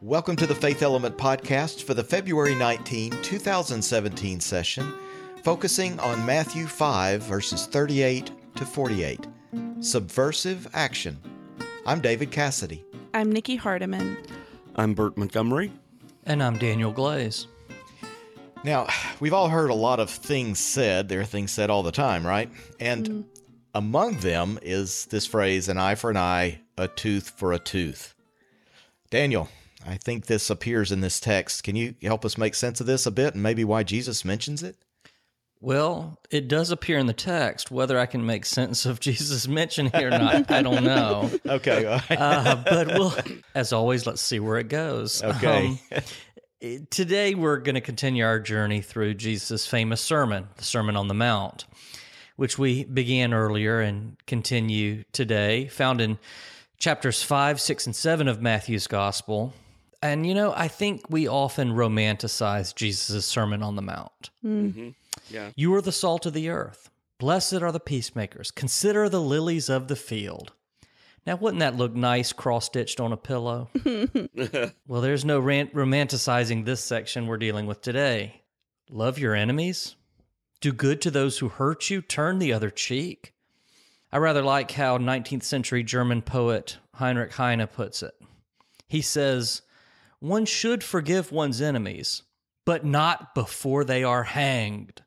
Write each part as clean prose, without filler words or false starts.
Welcome to the Faith Element Podcast for the February 19, 2017 session, focusing on Matthew 5, verses 38 to 48. Subversive Action. I'm David Cassidy. I'm Nikki Hardiman. I'm Bert Montgomery. And I'm Daniel Glaze. Now, we've all heard a lot of things said. There are things said all the time, right? And among them is this phrase, an eye for an eye, a tooth for a tooth. Daniel, I think this appears in this text. Can you help us make sense of this a bit and maybe why Jesus mentions it? Well, it does appear in the text. Whether I can make sense of Jesus' mention here or not, I don't know. Okay. All right. But as always, let's see where it goes. Okay. Today, we're going to continue our journey through Jesus' famous sermon, the Sermon on the Mount, which we began earlier and continue today, found in chapters 5, 6, and 7 of Matthew's Gospel. And, I think we often romanticize Jesus' Sermon on the Mount. Mm-hmm. Yeah. You are the salt of the earth. Blessed are the peacemakers. Consider the lilies of the field. Now, wouldn't that look nice cross-stitched on a pillow? Well, there's no romanticizing this section we're dealing with today. Love your enemies. Do good to those who hurt you. Turn the other cheek. I rather like how 19th century German poet Heinrich Heine puts it. He says, one should forgive one's enemies, but not before they are hanged.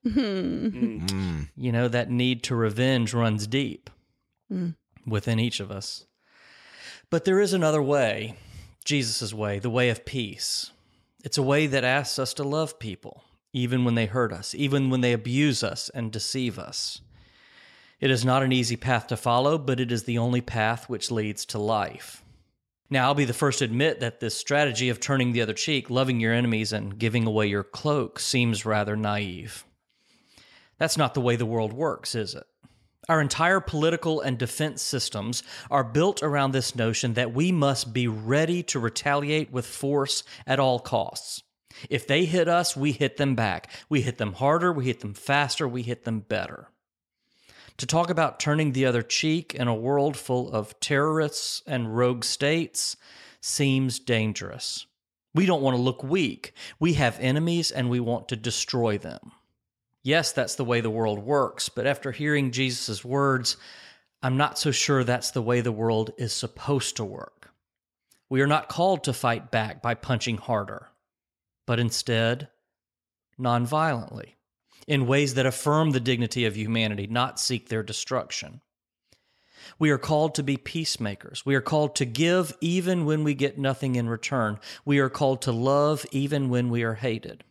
That need to revenge runs deep within each of us. But there is another way, Jesus' way, the way of peace. It's a way that asks us to love people, even when they hurt us, even when they abuse us and deceive us. It is not an easy path to follow, but it is the only path which leads to life. Now, I'll be the first to admit that this strategy of turning the other cheek, loving your enemies, and giving away your cloak seems rather naive. That's not the way the world works, is it? Our entire political and defense systems are built around this notion that we must be ready to retaliate with force at all costs. If they hit us, we hit them back. We hit them harder, we hit them faster, we hit them better. To talk about turning the other cheek in a world full of terrorists and rogue states seems dangerous. We don't want to look weak. We have enemies and we want to destroy them. Yes, that's the way the world works, but after hearing Jesus' words, I'm not so sure that's the way the world is supposed to work. We are not called to fight back by punching harder, but instead, nonviolently, in ways that affirm the dignity of humanity, not seek their destruction. We are called to be peacemakers. We are called to give even when we get nothing in return. We are called to love even when we are hated.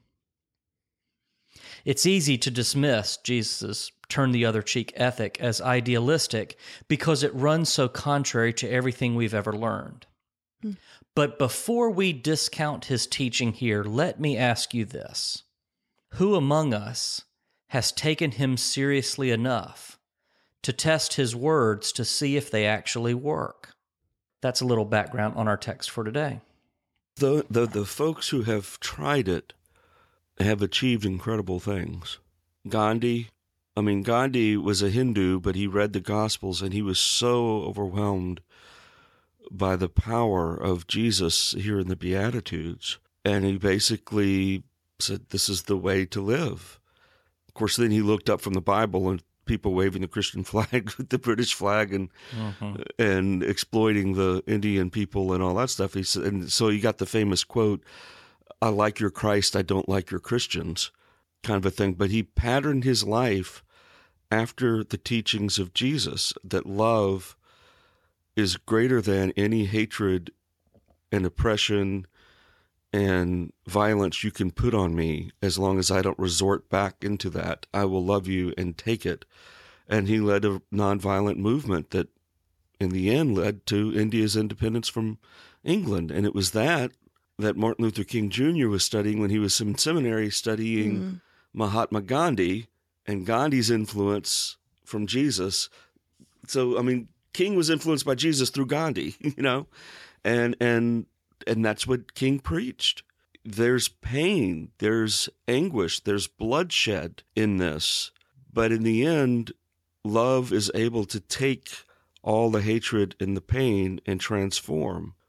It's easy to dismiss Jesus' turn the other cheek ethic as idealistic because it runs so contrary to everything we've ever learned. But before we discount his teaching here, let me ask you this. Who among us has taken him seriously enough to test his words to see if they actually work? That's a little background on our text for today. The folks who have tried it have achieved incredible things. Gandhi was a Hindu, but he read the Gospels and he was so overwhelmed by the power of Jesus here in the Beatitudes. And he basically said, this is the way to live. Of course, then he looked up from the Bible and people waving the Christian flag, the British flag, and exploiting the Indian people and all that stuff. He said, and so you got the famous quote, I like your Christ, I don't like your Christians, kind of a thing. But he patterned his life after the teachings of Jesus, that love is greater than any hatred and oppression and violence you can put on me. As long as I don't resort back into that, I will love you and take it. And he led a nonviolent movement that in the end led to India's independence from England. And it was that Martin Luther King Jr. was studying when he was in seminary, studying Mahatma Gandhi and Gandhi's influence from Jesus. So, King was influenced by Jesus through Gandhi, and that's what King preached. There's pain, there's anguish, there's bloodshed in this. But in the end, love is able to take all the hatred and the pain and transform.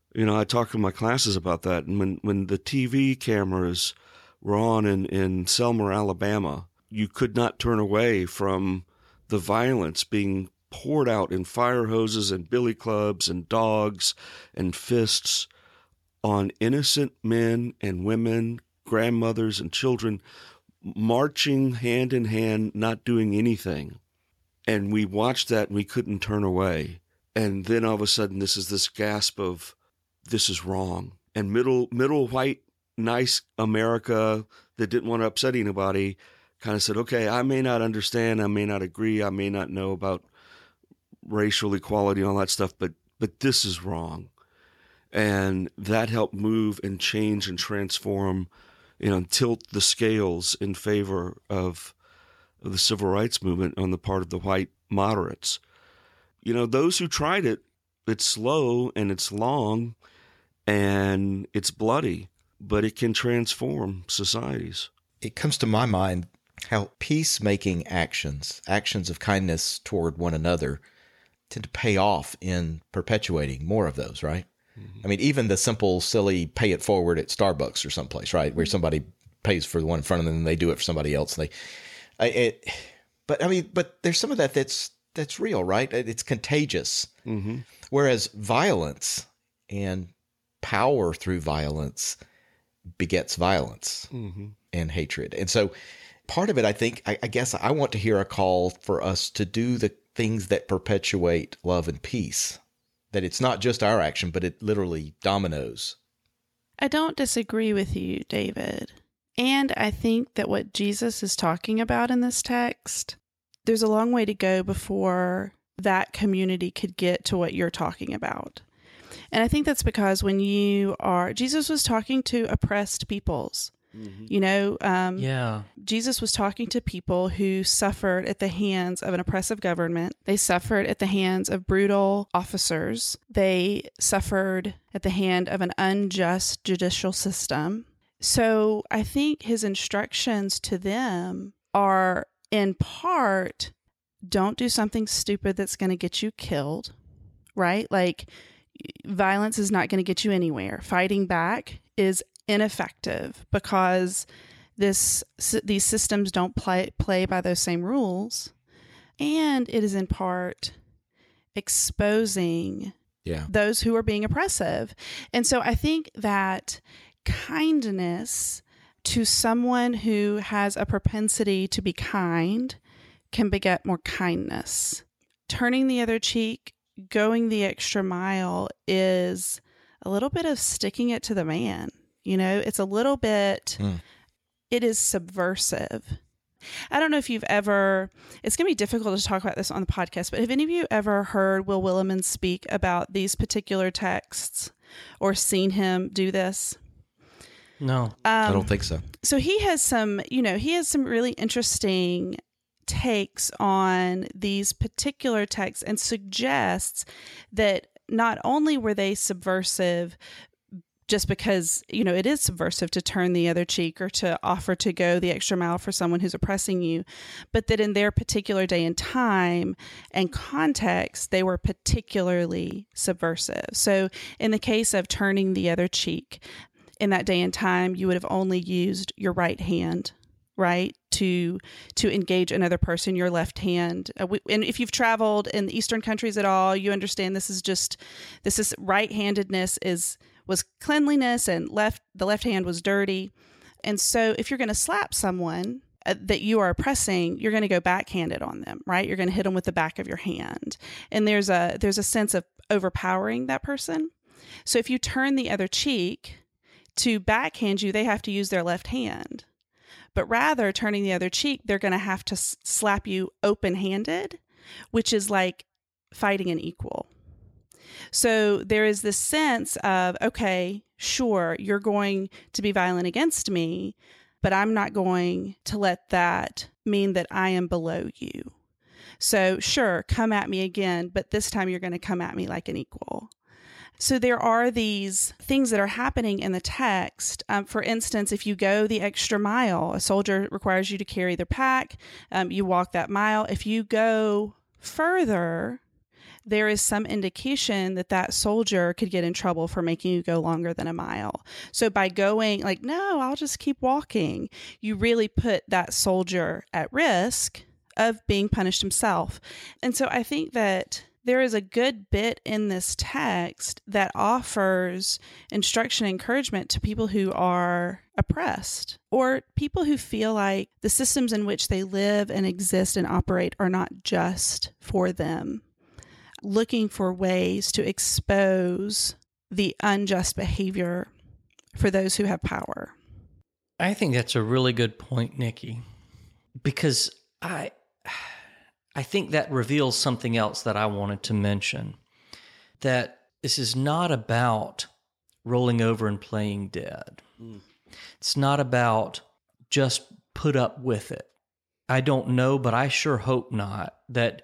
I talk to my classes about that. And when the TV cameras were on in Selma, Alabama, you could not turn away from the violence being poured out in fire hoses and billy clubs and dogs and fists on innocent men and women, grandmothers and children, marching hand in hand, not doing anything. And we watched that and we couldn't turn away. And then all of a sudden, this gasp of, this is wrong. And middle white, nice America that didn't want to upset anybody kind of said, okay, I may not understand, I may not agree, I may not know about racial equality and all that stuff, but this is wrong. And that helped move and change and transform, and tilt the scales in favor of the civil rights movement on the part of the white moderates. Those who tried it, it's slow and it's long and it's bloody, but it can transform societies. It comes to my mind how peacemaking actions of kindness toward one another, tend to pay off in perpetuating more of those, right? Mm-hmm. I mean, even the simple, silly pay it forward at Starbucks or someplace, right? Where somebody pays for the one in front of them and they do it for somebody else. But there's some of that's real, right? It's contagious. Mm-hmm. Whereas violence and power through violence begets violence and hatred. And so part of it, I guess I want to hear a call for us to do the things that perpetuate love and peace, that it's not just our action, but it literally dominoes. I don't disagree with you, David. And I think that what Jesus is talking about in this text, there's a long way to go before that community could get to what you're talking about. And I think that's because Jesus was talking to oppressed peoples. Mm-hmm. Jesus was talking to people who suffered at the hands of an oppressive government. They suffered at the hands of brutal officers. They suffered at the hand of an unjust judicial system. So I think his instructions to them are, in part, don't do something stupid that's going to get you killed, right? Like, violence is not going to get you anywhere. Fighting back is ineffective because these systems don't play by those same rules. And it is in part exposing those who are being oppressive. And so I think that kindness to someone who has a propensity to be kind can beget more kindness. Turning the other cheek, going the extra mile is a little bit of sticking it to the man. It's a little bit, it is subversive. I don't know if you've ever, it's going to be difficult to talk about this on the podcast, but have any of you ever heard Will Willimon speak about these particular texts or seen him do this? No, I don't think so. So he has some really interesting takes on these particular texts and suggests that not only were they subversive just because, it is subversive to turn the other cheek or to offer to go the extra mile for someone who's oppressing you, but that in their particular day and time and context, they were particularly subversive. So in the case of turning the other cheek, in that day and time, you would have only used your right hand, right, to engage another person, your left hand. And if you've traveled in the Eastern countries at all, you understand this is right-handedness was cleanliness and the left hand was dirty. And so if you're going to slap someone that you are oppressing, you're going to go backhanded on them, right? You're going to hit them with the back of your hand. And there's a sense of overpowering that person. So if you turn the other cheek to backhand you, they have to use their left hand. But rather, turning the other cheek, they're going to have to slap you open-handed, which is like fighting an equal. So there is this sense of, okay, sure, you're going to be violent against me, but I'm not going to let that mean that I am below you. So sure, come at me again, but this time you're going to come at me like an equal. So there are these things that are happening in the text. For instance, if you go the extra mile, a soldier requires you to carry their pack. You walk that mile. If you go further, there is some indication that that soldier could get in trouble for making you go longer than a mile. So by going like, no, I'll just keep walking, you really put that soldier at risk of being punished himself. And so I think that there is a good bit in this text that offers instruction and encouragement to people who are oppressed or people who feel like the systems in which they live and exist and operate are not just for them, looking for ways to expose the unjust behavior for those who have power. I think that's a really good point, Nikki, because I think that reveals something else that I wanted to mention, that this is not about rolling over and playing dead. It's not about just put up with it. I don't know, but I sure hope not.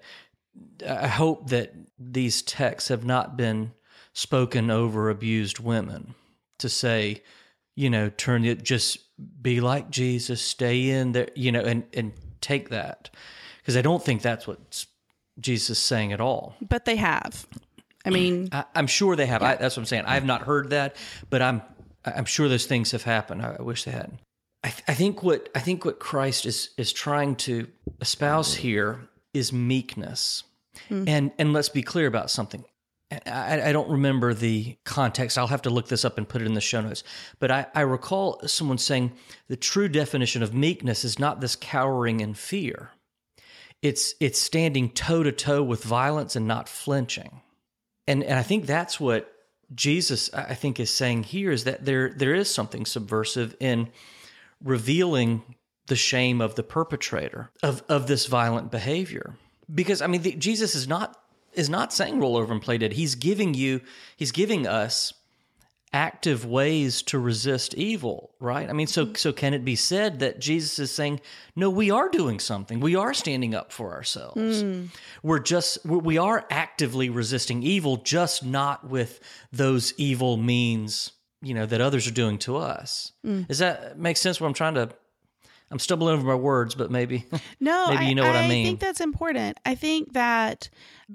I hope that these texts have not been spoken over abused women to say, turn it, just be like Jesus, stay in there, and take that. Because I don't think that's what Jesus is saying at all. But they have. I mean, I'm sure they have. Yeah. That's what I'm saying. I have not heard that, but I'm sure those things have happened. I wish they hadn't. I think what Christ is trying to espouse here is meekness. And let's be clear about something. I don't remember the context. I'll have to look this up and put it in the show notes. But I recall someone saying the true definition of meekness is not this cowering in fear. It's standing toe-to-toe with violence and not flinching. And I think that's what Jesus, I think, is saying here, is that there is something subversive in revealing the shame of the perpetrator of this violent behavior. Because, I mean, Jesus is not saying roll over and play dead. He's giving us active ways to resist evil, right? I mean, so can it be said that Jesus is saying, no, we are doing something. We are standing up for ourselves. We are actively resisting evil, just not with those evil means, that others are doing to us. Does that make sense? I'm stumbling over my words, but maybe, no, maybe you know what I mean. I think that's important. I think that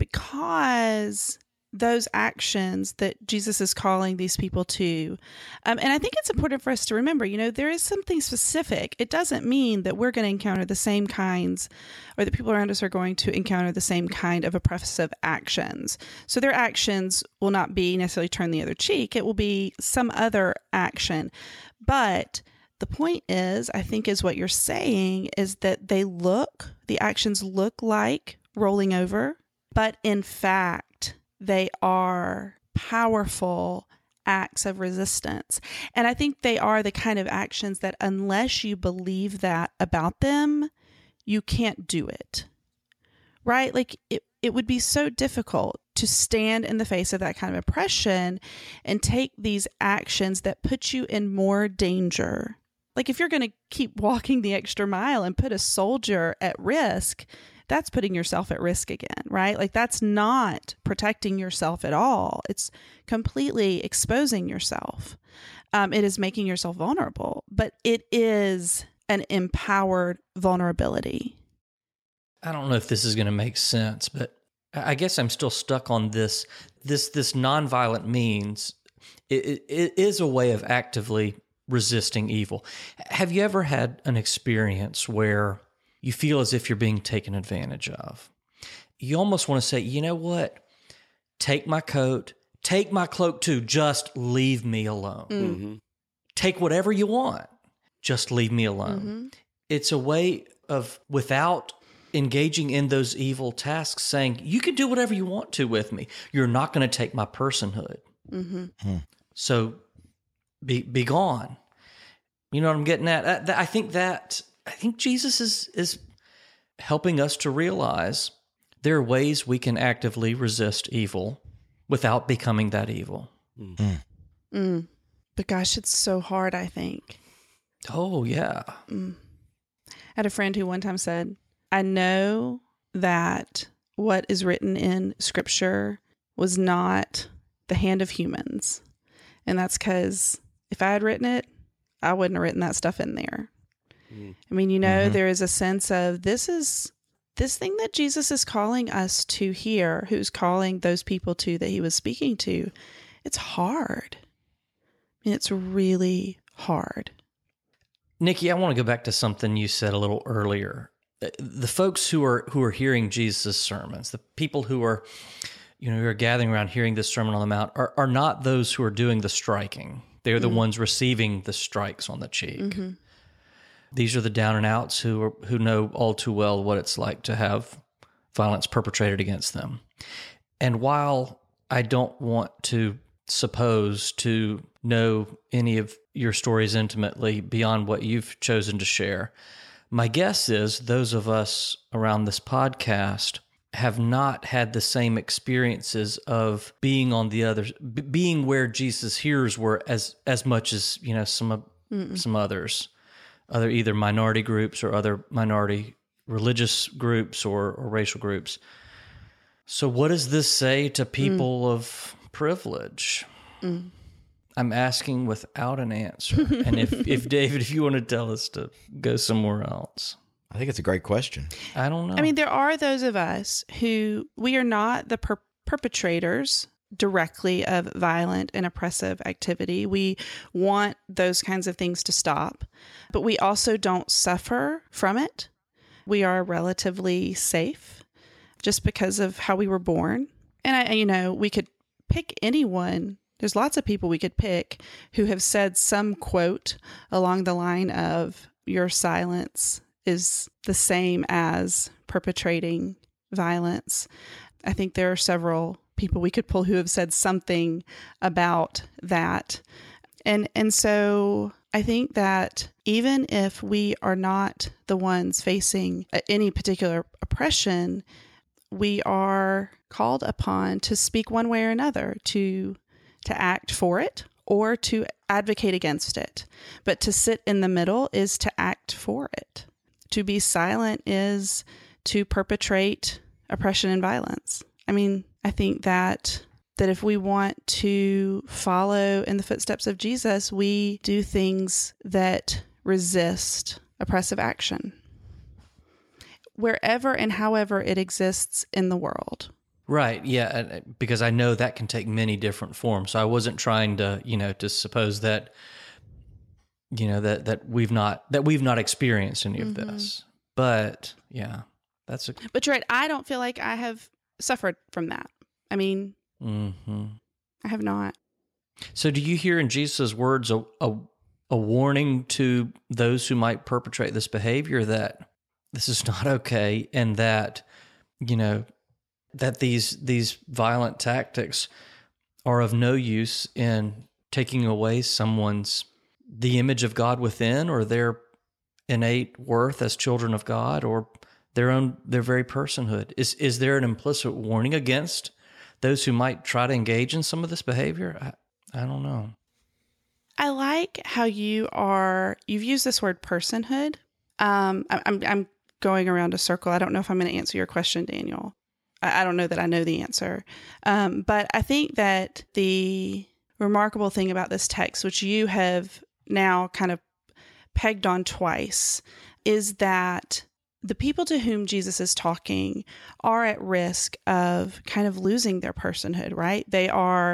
because those actions that Jesus is calling these people to. And I think it's important for us to remember, there is something specific. It doesn't mean that we're going to encounter the same kinds, or that people around us are going to encounter the same kind of oppressive actions. So their actions will not be necessarily turn the other cheek. It will be some other action. But the point is, I think is what you're saying, is that the actions look like rolling over, but in fact, they are powerful acts of resistance. And I think they are the kind of actions that unless you believe that about them, you can't do it. Right? Like it would be so difficult to stand in the face of that kind of oppression and take these actions that put you in more danger. Like if you're going to keep walking the extra mile and put a soldier at risk, that's putting yourself at risk again, right? Like that's not protecting yourself at all. It's completely exposing yourself. It is making yourself vulnerable, but it is an empowered vulnerability. I don't know if this is going to make sense, but I guess I'm still stuck on this nonviolent means. It is a way of actively resisting evil. Have you ever had an experience where you feel as if you're being taken advantage of? You almost want to say, you know what? Take my coat, take my cloak too, just leave me alone. Mm-hmm. Take whatever you want, just leave me alone. Mm-hmm. It's a way of, without engaging in those evil tasks, saying, you can do whatever you want to with me. You're not going to take my personhood. Mm-hmm. So be gone. You know what I'm getting at? I think Jesus is helping us to realize there are ways we can actively resist evil without becoming that evil. But gosh, it's so hard, I think. Oh, yeah. I had a friend who one time said, I know that what is written in Scripture was not the hand of humans. And that's because if I had written it, I wouldn't have written that stuff in there. I mean, there is a sense of this is this thing that Jesus is calling us to hear, who's calling those people to that he was speaking to, it's hard. I mean, it's really hard. Nikki, I want to go back to something you said a little earlier. The folks who are hearing Jesus' sermons, the people who are gathering around hearing this Sermon on the Mount, are not those who are doing the striking. They're the ones receiving the strikes on the cheek. Mm-hmm. These are the down and outs who know all too well what it's like to have violence perpetrated against them. And while I don't want to suppose to know any of your stories intimately beyond what you've chosen to share, my guess is those of us around this podcast have not had the same experiences of being on the other, being where Jesus' hearers were as much as, some others, other either minority groups or other minority religious groups or racial groups. So what does this say to people of privilege? I'm asking without an answer. And if David, if you want to tell us to go somewhere else. I think it's a great question. I don't know. I mean, there are those of us who we are not the perpetrators directly of violent and oppressive activity. We want those kinds of things to stop, but we also don't suffer from it. We are relatively safe just because of how we were born. And we could pick anyone. There's lots of people we could pick who have said some quote along the line of, your silence is the same as perpetrating violence. I think there are several people we could pull who have said something about that. And so I think that even if we are not the ones facing any particular oppression, we are called upon to speak one way or another, to act for it or to advocate against it. But to sit in the middle is to act for it. To be silent is to perpetrate oppression and violence. I mean, I think that if we want to follow in the footsteps of Jesus, we do things that resist oppressive action, wherever and however it exists in the world. Right. Yeah. Because I know that can take many different forms. So I wasn't trying to, to suppose that, that we've not experienced any of this. But yeah, but you're right. I don't feel like I have suffered from that. I mean, I have not. So do you hear in Jesus' words a warning to those who might perpetrate this behavior that this is not okay, and that, that these violent tactics are of no use in taking away the image of God within, or their innate worth as children of God, or their very personhood? Is there an implicit warning against those who might try to engage in some of this behavior? I don't know. I like how you've used this word personhood. I'm going around a circle. I don't know if I'm going to answer your question, Daniel. I don't know that I know the answer. But I think that the remarkable thing about this text, which you have now kind of pegged on twice, is that the people to whom Jesus is talking are at risk of kind of losing their personhood, right? They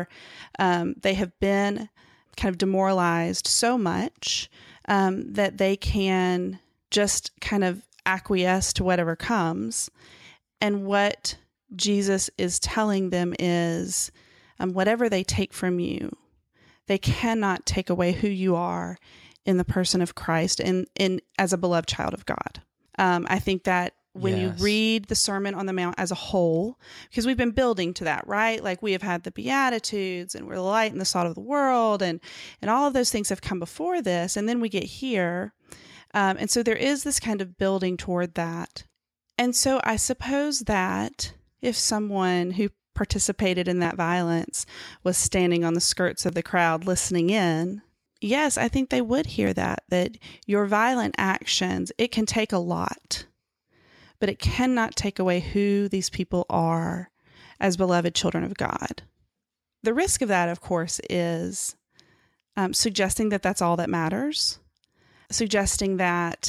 have been kind of demoralized so much that they can just kind of acquiesce to whatever comes. And what Jesus is telling them is, whatever they take from you, they cannot take away who you are in the person of Christ and as a beloved child of God. I think that when you read the Sermon on the Mount as a whole, because we've been building to that, right? Like we have had the Beatitudes, and we're the light and the salt of the world, and all of those things have come before this, and then we get here. And so there is this kind of building toward that. And so I suppose that if someone who participated in that violence was standing on the skirts of the crowd listening in, yes, I think they would hear that your violent actions, it can take a lot, but it cannot take away who these people are as beloved children of God. The risk of that, of course, is suggesting that that's all that matters, suggesting that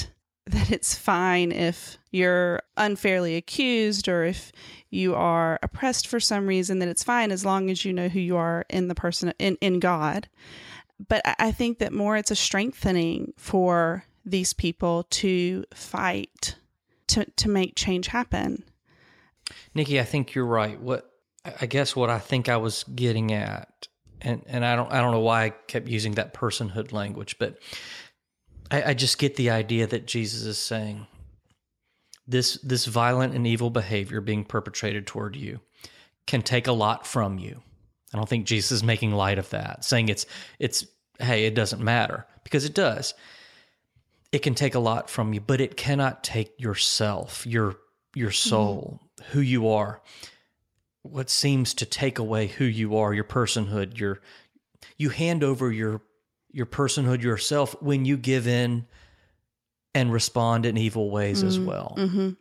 that it's fine if you're unfairly accused or if you are oppressed for some reason, that it's fine as long as you know who you are in the person, in God. But I think that more it's a strengthening for these people to fight, to make change happen. Nikki, I think you're right. I guess what I think I was getting at, and I don't know why I kept using that personhood language, but I just get the idea that Jesus is saying this violent and evil behavior being perpetrated toward you can take a lot from you. I don't think Jesus is making light of that, saying it's hey, it doesn't matter, because it does. It can take a lot from you, but it cannot take yourself, your soul, who you are. What seems to take away who you are, your personhood, you hand over your personhood, yourself, when you give in and respond in evil ways as well. Mm-hmm.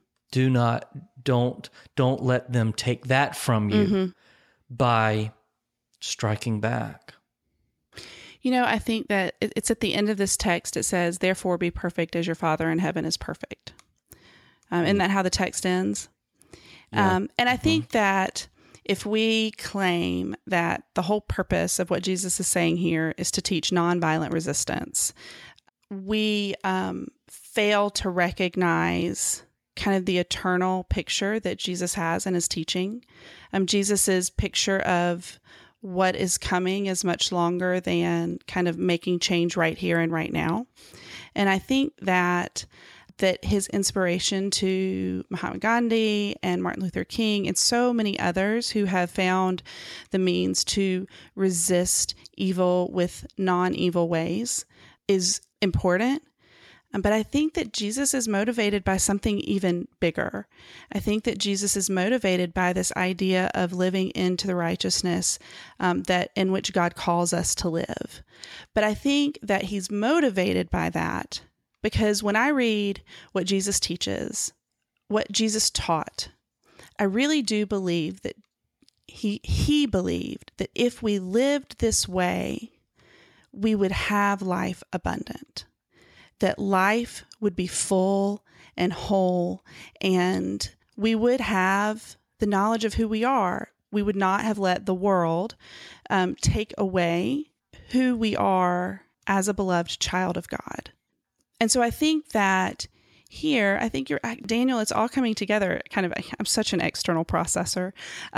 Don't let them take that from you by striking back. I think that it's at the end of this text, it says, therefore be perfect as your Father in heaven is perfect. Isn't that how the text ends? Yeah. And I think that if we claim that the whole purpose of what Jesus is saying here is to teach nonviolent resistance, we fail to recognize kind of the eternal picture that Jesus has in his teaching. Jesus's picture of what is coming is much longer than kind of making change right here and right now. And I think that his inspiration to Mahatma Gandhi and Martin Luther King and so many others who have found the means to resist evil with non-evil ways is important. But I think that Jesus is motivated by something even bigger. I think that Jesus is motivated by this idea of living into the righteousness that in which God calls us to live. But I think that he's motivated by that because when I read what Jesus teaches, what Jesus taught, I really do believe that he believed that if we lived this way, we would have life abundant. That life would be full and whole, and we would have the knowledge of who we are. We would not have let the world take away who we are as a beloved child of God. And so I think that here, Daniel, it's all coming together kind of. I'm such an external processor,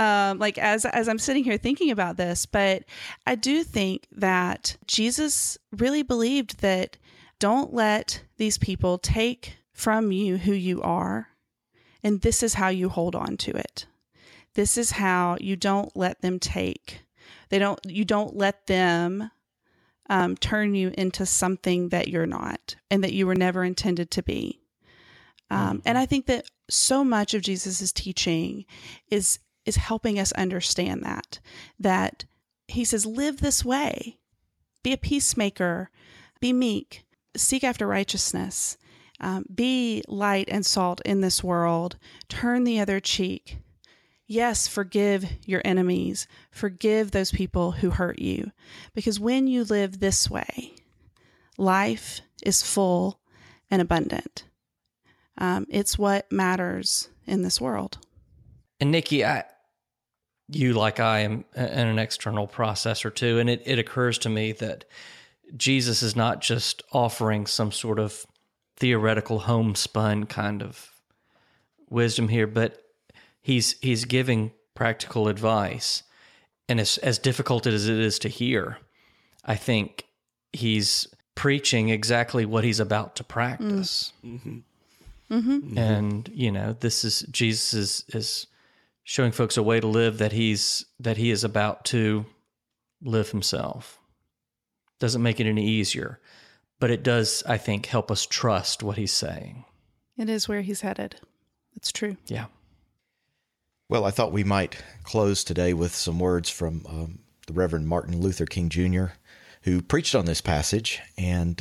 as I'm sitting here thinking about this, but I do think that Jesus really believed that don't let these people take from you who you are. And this is how you hold on to it. This is how you don't let them take. You don't let them turn you into something that you're not and that you were never intended to be. And I think that so much of Jesus's teaching is helping us understand that he says, live this way, be a peacemaker, be meek, seek after righteousness, be light and salt in this world, turn the other cheek. Yes, forgive your enemies, forgive those people who hurt you, because when you live this way, life is full and abundant. It's what matters in this world. And Nikki, you like I am an external processor too, and it occurs to me that Jesus is not just offering some sort of theoretical homespun kind of wisdom here, but he's giving practical advice. And as difficult as it is to hear, I think he's preaching exactly what he's about to practice. Mm-hmm. Mm-hmm. And, this is Jesus is showing folks a way to live that he is about to live himself. Doesn't make it any easier, but it does, I think, help us trust what he's saying. It is where he's headed. It's true. Yeah. Well, I thought we might close today with some words from the Reverend Martin Luther King Jr., who preached on this passage. And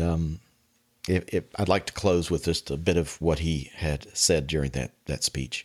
I'd like to close with just a bit of what he had said during that speech.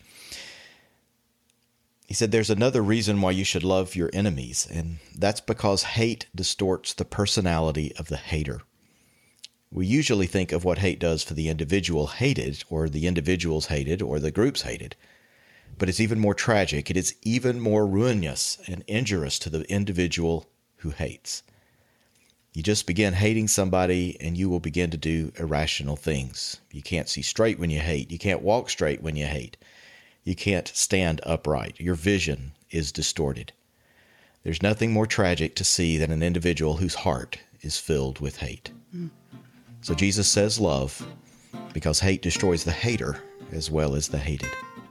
He said, "There's another reason why you should love your enemies, and that's because hate distorts the personality of the hater. We usually think of what hate does for the individual hated, or the individuals hated, or the groups hated. But it's even more tragic. It is even more ruinous and injurious to the individual who hates. You just begin hating somebody and you will begin to do irrational things. You can't see straight when you hate. You can't walk straight when you hate. You can't stand upright. Your vision is distorted. There's nothing more tragic to see than an individual whose heart is filled with hate. So Jesus says love, because hate destroys the hater as well as the hated.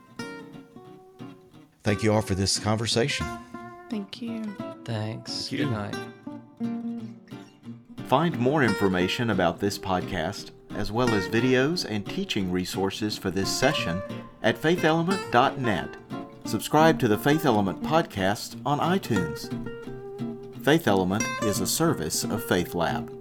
Thank you all for this conversation. Thank you. Thanks. Thank you. Good night. Find more information about this podcast, as well as videos and teaching resources for this session at faithelement.net. Subscribe to the Faith Element podcast on iTunes. Faith Element is a service of Faith Lab.